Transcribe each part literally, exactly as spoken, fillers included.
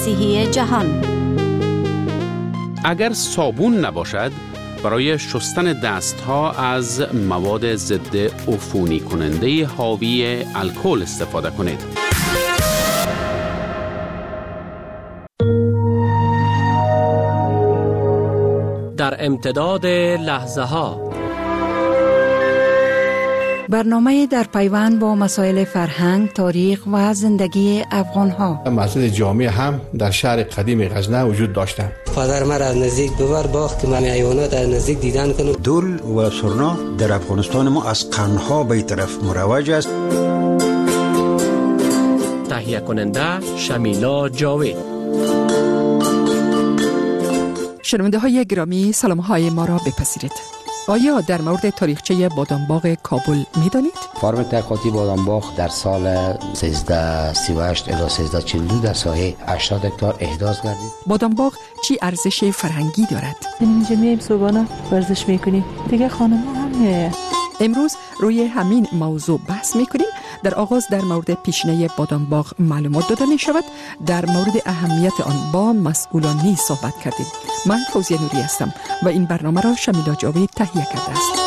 صحی جهان. اگر صابون نباشد، برای شستن دستها از مواد ضد عفونی کننده حاوی الکل استفاده کنید. در امتداد لحظه ها، برنامه در پیوند با مسائل فرهنگ، تاریخ و زندگی افغان ها. مسجد جامع هم در شهر قدیم غزنه وجود داشته. پدر مرا از نزدیک ببر باخت که من حیوانات از نزدیک دیدن کنم. دول و سرنا در افغانستان ما از قرنها به طرف مروج است. تهیه کننده شمیلا جاوید. شنونده های گرامی، سلام های ما را بپذیرید. آیا در مورد تاریخچه بادامباغ کابل می دانید؟ فارم تحقیقاتی بادامباغ در سال سیزده سی و هشت الی سیزده چهل و دو در ساحه هشتاد هکتار احداث گردید. بادامباغ چی ارزش فرهنگی دارد؟ اینجا میایم صبحانه ورزش میکنیم، دیگه خانم هم میایم. امروز روی همین موضوع بحث میکنیم. در آغاز در مورد پیشینه بادامباغ معلومات داده می شود. در مورد اهمیت آن با مسئولان نیز صحبت کردیم. من فوزیه نوری هستم و این برنامه را شمیلا جاوید تهیه کرده است.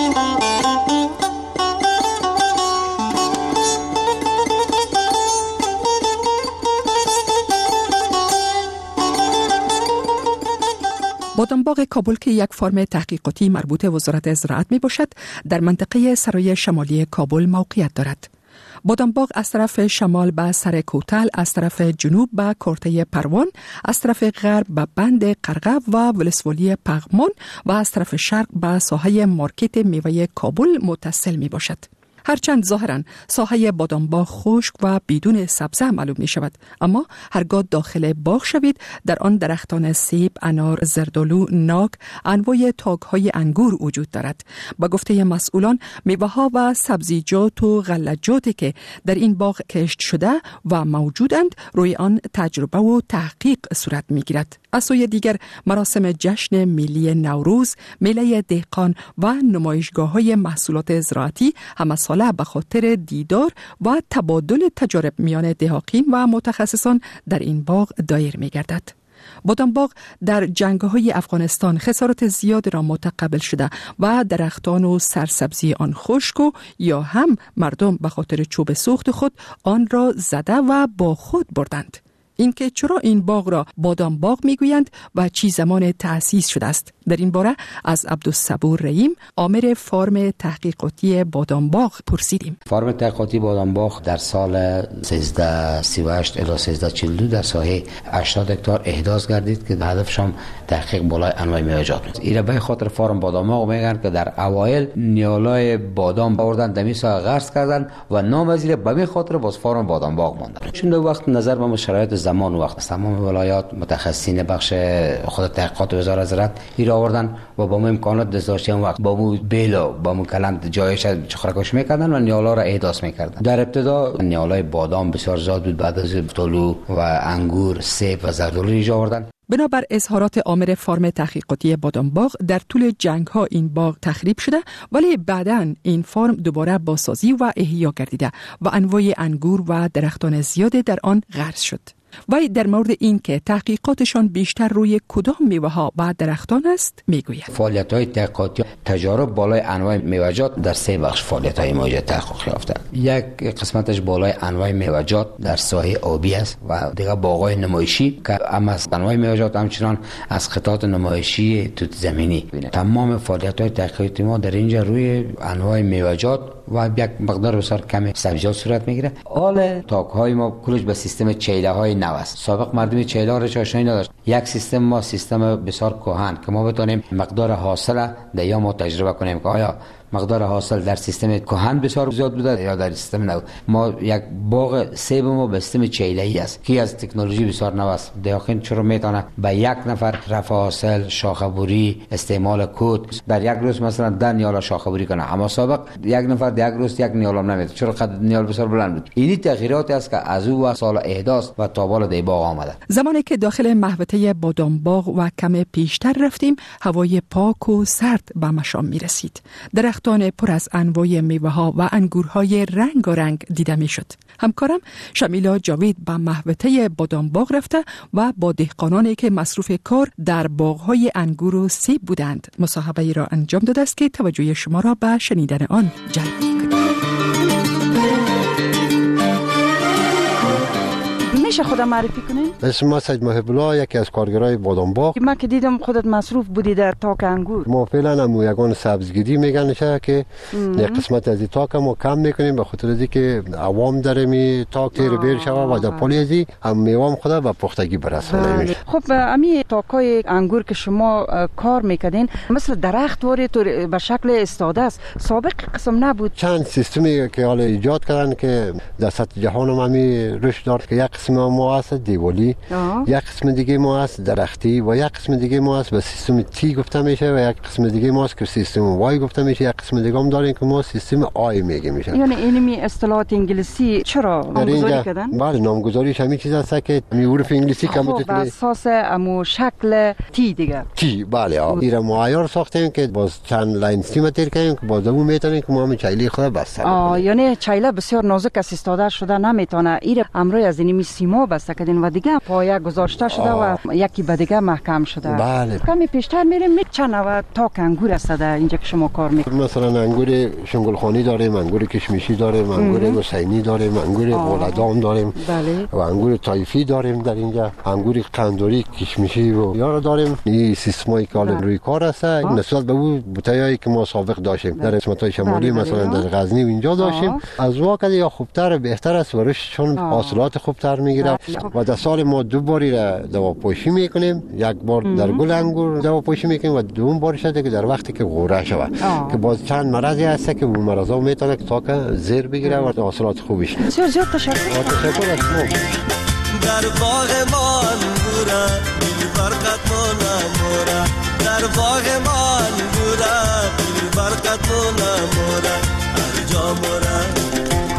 بادامباغ کابل که یک فرم تحقیقاتی مربوط وزارت زراعت می باشد، در منطقه سرای شمالی کابل موقعیت دارد. بادامباغ از طرف شمال به سر کوتل، از طرف جنوب به کورته پروان، از طرف غرب به بند قرقب و ولسوالی پغمان و از طرف شرق به ساحه مارکت میوه کابل متصل می باشد. هرچند ظاهراً ساحه بادامباغ خشک و بدون سبزه معلوم می شود، اما هرگاه داخل باغ شوید، در آن درختان سیب، انار، زردالو، ناک، انواع تاک‌های انگور وجود دارد. با گفته مسئولان، میوه‌ها و سبزیجات و غلجاتی که در این باغ کشت شده و موجودند، روی آن تجربه و تحقیق صورت می‌گیرد. از سوی دیگر مراسم جشن ملی نوروز، میله دهقان و نمایشگاه‌های محصولات زراعتی همه ساله به خاطر دیدار و تبادل تجارب میان دهقان و متخصصان در این باغ دایر می‌گردد. بادامباغ در جنگ‌های افغانستان خسارات زیاد را متقبل شده و درختان و سرسبزی آن خشک و یا هم مردم به خاطر چوب سوخت خود آن را زده و با خود بردند. اینکه چرا این باغ را بادامباغ میگویند و چی زمان تأسیس شده است، در این باره از عبدالصبور رحیم، آمر فارم تحقیقاتی بادامباغ پرسیدیم. فارم تحقیقاتی بادامباغ در سال سیزده سی و هشت الی سیزده چهل و دو در ساحه هشتاد هکتار احداث گردید که هدفش هم تحقیق بالای انواع میوه‌جات بود. این به خاطر فارم بادامباغ میگن که در اوایل نیالای بادام آوردن دمی ساحه غرس کردن و نام از به به خاطر باز فارم بادامباغ ماند. چون در وقت نظر به شرایط زمان و وقت تمام ولایات متخصصین بخش خود تحقیقات وزارت زراعت ایرا آوردن و با ما امکانات داشتیم وقت با مو بیلا با مو کلم جایش چخرکش میکردن و نیالا را احداث میکردن. در ابتدا نیالای بادام بسیار زیاد بود، بعد از طلو و انگور، سیب و زردالو ایجاد آوردن. بنابر اظهارات آمر فارم تحقیقاتی بادامباغ، در طول جنگ ها این باغ تخریب شده، ولی بعداً این فارم دوباره بازسازی و احیا گردیده و انواع انگور و درختان زیاد در آن غرس شد. وی در مورد این که تحقیقاتشان بیشتر روی کدام میوه ها و درختان است میگوید. فعالیت های تحقیقاتی تجارب بالای انواع میوه‌جات در سه بخش فعالیت های موجه تحقیق یافته. یک قسمتش بالای انواع میوه‌جات در ساحه آبی است و دیگه باغ‌های نمایشی که هم از انواع میوه‌جات همچنان از خطات نمایشی توت زمینی. تمام فعالیت های تحقیقاتی ما در اینجا روی انواع میوه‌جات و یک مقدار بسیار کم سبزیجات صورت میگیره. حال تاک‌های ما کلش به سیستم چیله‌های نو است. سابق مردم چیله را آشنایی نداشت. یک سیستم ما سیستم بسیار کهن که ما بتونیم مقدار حاصل در یا ما تجربه کنیم که آیا مقدار حاصل در سیستم کهن بسیار زیاد بوده یا در سیستم نو. ما یک باغ سیب ما به سیستم چیله‌ای است که از تکنولوژی بسیار نو است. دهقان چرا میتونه به یک نفر رفع حاصل، شاخه‌بری، استعمال کود در یک روز مثلا ده نیال شاخه‌بری کنه، اما سابق یک نفر در یک روز یک نیال هم نمیتونه. چرا قد نیال بسیار بلند بود. این تغییراتی است که از او و سال احداث و تا بالا دی باغ آمده. زمانی که داخل محوطه بادامباغ و کم پیشتر رفتیم، هوای پاک و سرد به مشام میرسید. درخت درختان پر از انواع میوه ها و انگورهای رنگارنگ دیده می شد. همکارم شمیلا جاوید به محوطه بادام باغ رفته و با دهقانانی که مصروف کار در باغهای انگور و سیب بودند مصاحبه ای را انجام داده است که توجه شما را به شنیدن آن جلب می‌کند. میشه خودم معرفی کنین؟ اسم ما سید محب الله، یکی از کارگرای بادام باغ. من که دیدم خودت مصروف بودی در تاک انگور. ما فعلا هم یگان سبزگیری میگنشه که یک قسمت از تاک ما کم میکنیم به خاطر از اینکه عوام در می تاک تیر بیر شوه و در پلی ازی هم میوام خدا به پختگی برسونه. خب امی تاکای انگور که شما کار میکردین مثل درخت واره تو به شکل استاده است، سابق قسم نبود. چند سیستمی که حالا ایجاد کردن که در سطح جهان هم همی رشد دارد که یک قسم ما هست دیوالی، یک قسم دیگه ما هست درختی و یک قسم دیگه ما هست به سیستم تی گفته میشه و یک قسم دیگه ما هست که سیستم وای گفته میشه، یک قسم دیگه هم داریم که ما سیستم آی میگه میشه. یعنی اینمی اصطلاحات انگلیسی چرا نامگذاری کردن؟ بله نامگذاریش همین چیز است که می حروف انگلیسی که بر اساس امو شکل تی دیگه. تی بله ها. ایرا معیار ساختیم که باز چند لاین سیم تیر کنیم که باز اون میتونیم که ما هم چایله خود بسته. آه یعنی چایله بسیار نازک است، استاده شده نمیتونه. ایرا امروز از اینمی سیما بسته کردین و دیگه پایه گذاشته شده آه. و یکی به دیگه محکم شده. بله. کمی پیشتر میریم می چند نوع تاک انگور است در اینجا که شما کار میکنید؟ مثلا انگور شنگلخانی داریم، انگور کشمیشی داریم، انگور حسینی داریم، انگور بولدام داریم. بله. و انگور تایفی داریم در اینجا، انگور قندوری کشمیشی و یارو داریم. این سیستمایی که حالا روی کار است نسبت به اون بوتایی که ما سابق داشتیم در قسمت‌های شمالی مثلا در غزنی و اینجا داشتیم. از واقعا یا خوبتر بهتر است و رشدشون حاصلات خوبتر میگیره و در سال ما دو باری را دواپوشی میکنیم، یک بار در گل انگور دواپوشی میکنیم و دوم بارش است که در وقتی که غوره شود که باز چند مرضی هست که اون مرضا میتونه که تا که زیر بگیره و حاصلات خوبش. بسیار زیاد تشکر. تشکر از شما. در باغ ما انگوره بی برکت نموره، در باغ ما انگوره بی برکت نموره، هر جا موره.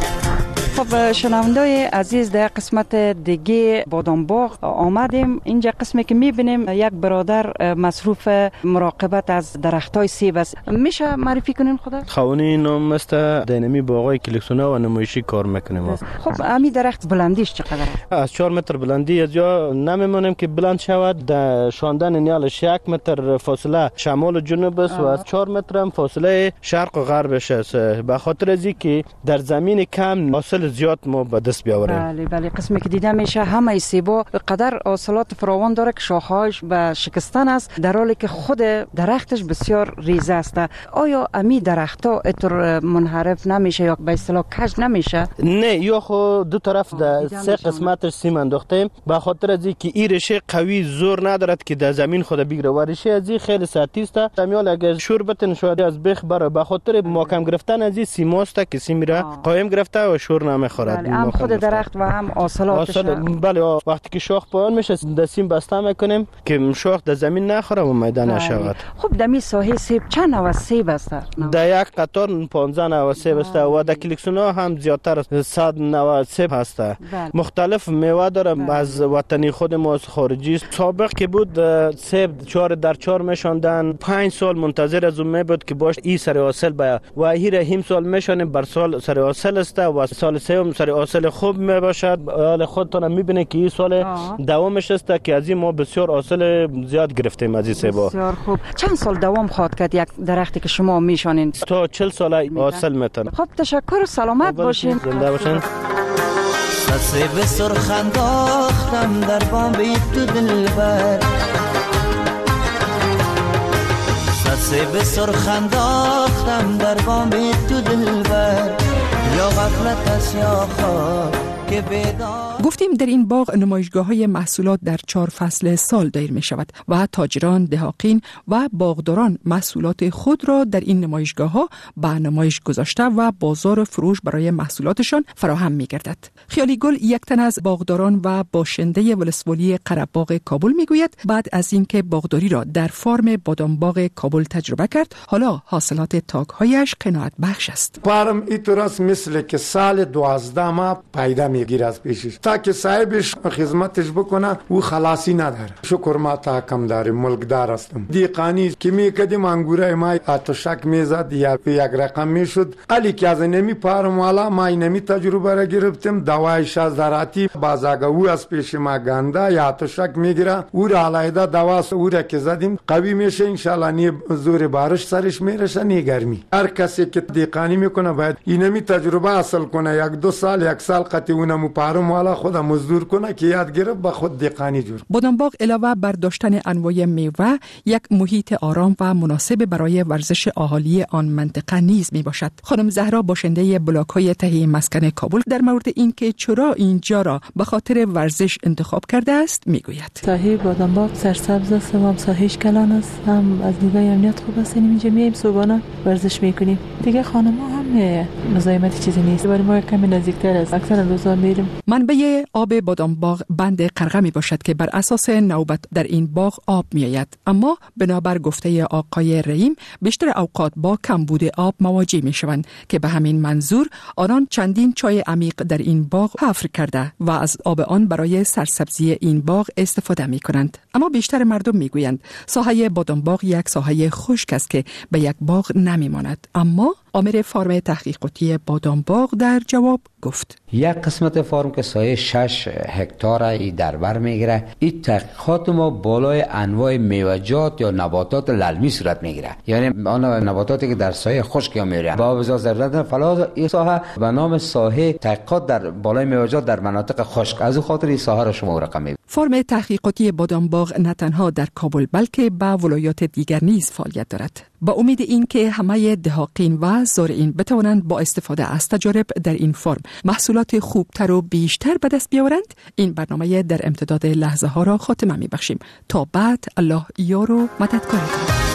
خب شنوندای عزیز در قسمت دیگه بادام باغ آمدیم. اینجا قسمی که میبینیم یک برادر مصروف مراقبت از درختای سیب است. میشه معرفی کنین خدا؟ خوانی نام مثل دینمی باغای کلکسونا و نمایشی کار میکنیم. خب امی درخت بلندیش چقدر است؟ از چهار متر بلندی از جا نمیمونیم که بلند شود. در شاندن نیالش یک متر فاصله شمال و جنوب است و از چهار متر هم فاصله شرق و غربش است. به خاطر از اینکه در زمین کم حاصل زیاد ما به دست بیاوریم. بله بله. قسمی که دیده میشه همه سیبا قدر حاصلات فراوان داره که شاخه‌هاش به شکستن است در حالی که خود درختش بسیار ریزه است. آیا امی درخت‌ها اینطور منحرف نمیشه یا به اصطلاح کج نمیشه؟ نه، یا خو دو طرف در سه قسمتش سیم انداختیم به خاطر از اینکه این رشه قوی زور ندارد که در زمین خود بگیره و رشه از این خیلی سطحی است. امیال اگه شور بتن شاید از بخ بره به خاطر محکم گرفتن از این سیماست که سیم را قایم گرفته و شور نمیخورد. بله، هم خود درخت و هم حاصلاتش. بله، وقتی که شاخ پایان میشه دستیم بسته میکنیم که شاخ در زمین نخوره و میدان نشود. خب در می ساحه سیب چند نوع سیب است؟ در یک قطار پانزده نوع سیب است و در کلکسونا هم زیادتر از صد نوع سیب هست. مختلف میوه داره از وطنی خود ما از خارجی. سابق که بود سیب چهار در چهار میشوندن، پنج سال منتظر از اون میبود که باش این سر حاصل بیا و هیر هیم سال میشونیم بر سال سر حاصل است و سال سوم سر حاصل خوب می باشد. حال خودتون میبینه که این سال دوامش است که از این ما بسیار حاصل زیاد گرفتیم از این سیبا. بسیار خوب. چند سال دوام خواهد کرد یک درختی که شما میشونین؟ تا چهل سال حاصل میتونه. خب تشکر و سلامت باشین. زنده باشین. سیب سرخ انداختم در بام تو دلبر، سیب سرخ انداختم در بام تو دلبر، یا غفلت است یا خواب که بیدار. گفتیم در این باغ نمایشگاه های محصولات در چهار فصل سال دایر می شود و تاجران، دهاقین و باغداران محصولات خود را در این نمایشگاه ها به نمایش گذاشته و بازار فروش برای محصولاتشان فراهم می گردد. خیالی گل یک تن از باغداران و باشنده ولسوالی قره‌باغ کابل می گوید بعد از اینکه باغداری را در فارم بادام باغ کابل تجربه کرد، حالا حاصلات تاک هایش قناعت بخش است. فارم اینطور است مثل که سال دوازده ماه پیدا می گیرد پیشش. تا که صاحبش خدمتش بکنه او خلاصی نداره. شکر ما تا کم داریم، ملکدار هستم. دیقانی که میکردیم انگوره ما آتشک میزد یا یک رقم میشد. علی که از نمی پارم والا ما نمی تجربه را گرفتیم. دوای شازداراتی بازاگه او از پیش ما گنده یا آتشک میگیره، او را علایده دوا او را که زدیم قوی میشه انشالله. نی زور بارش سرش میرسه نی گرمی. هر کسی که دیقانی میکنه باید اینمی تجربه حاصل کنه، یک دو سال یک سال قطعی اونمو پارم والا خود مزدور کنه که یاد گرفت با خود دیقانی جور. بادامباغ علاوه بر داشتن انواع میوه یک محیط آرام و مناسب برای ورزش اهالی آن منطقه نیز می باشد. خانم زهرا باشنده بلاک‌های تهی مسکن کابل در مورد اینکه چرا اینجا را به خاطر ورزش انتخاب کرده است میگوید. ساحه بادامباغ سرسبز است و هم ساحهش کلان است، هم از نگاه امنیت خوب است. اینجا میایم صبحانه ورزش میکنیم. دیگه خانم‌ها هم مزاحمت چیزی نیست، برای ما کمی نزدیکتر است. اکثر روزا میریم. منبع آب بادامباغ بند قرغه می باشد که بر اساس نوبت در این باغ آب می آید، اما بنابر گفته آقای رحیم بیشتر اوقات با کمبود آب مواجه می شوند که به همین منظور آنان چندین چای عمیق در این باغ حفر کرده و از آب آن برای سرسبزی این باغ استفاده می کنند. اما بیشتر مردم می گویند ساحه بادامباغ یک ساحه خشک است که به یک باغ نمی ماند. اما آمر فارم تحقیقاتی بادامباغ در جواب گفت یک قسمت فارم که سایه شش هکتار ای در بر میگیره، این تحقیقات ما بالای انواع میوه‌جات یا نباتات للمی صورت میگیره، یعنی آن نباتاتی که در سایه خشک میره با بزا ضرورت فلاح. این ساحه به نام ساحه تحقیقات در بالای میوه‌جات در مناطق خشک، از خاطر این ساحه را شما رقم می‌دهید. فارم تحقیقاتی بادامباغ نه تنها در کابل بلکه به ولایات دیگر نیز فعالیت دارد. با امید این که همه دهاقین و زارعین بتوانند با استفاده از تجارب در این فرم محصولات خوبتر و بیشتر به دست بیاورند، این برنامه در امتداد لحظه ها را خاتمه می بخشیم. تا بعد الله یار و مددگارتان.